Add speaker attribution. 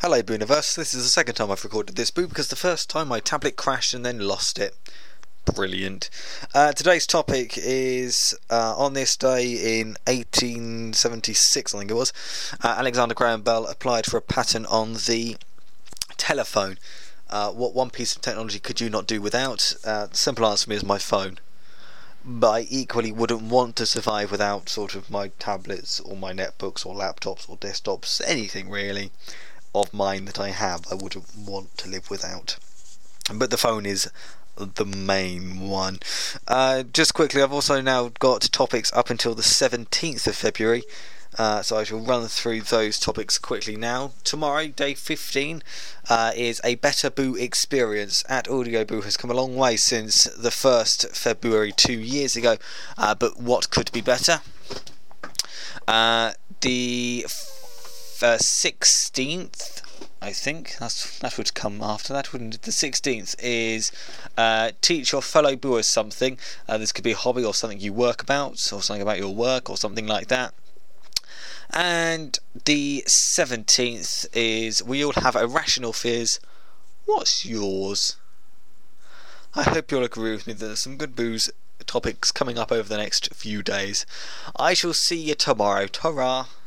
Speaker 1: Hello Booniverse, this is the second time I've recorded this boo because the first time my tablet crashed and then lost it. Brilliant. Today's topic is on this day in 1876, I think it was, Alexander Graham Bell applied for a patent on the telephone. What one piece of technology could you not do without? The simple answer for me is my phone. But I equally wouldn't want to survive without sort of my tablets or my netbooks or laptops or desktops, anything really of mine that I have I wouldn't want to live without. But the phone is the main one. Just quickly, I've also now got topics up until the 17th of February, so I shall run through those topics quickly now. Tomorrow, day 15, is a better boo experience. At Audio Boo has come a long way since the 1st February 2 years ago, but what could be better? The 16th, I think that would come after that, wouldn't it? The 16th is teach your fellow booers something. This could be a hobby or something you work about, or something about your work or something like that. And the 17th is we all have irrational fears. What's yours? I hope you'll agree with me that there's some good booze topics coming up over the next few days. I shall see you tomorrow. Ta-ra.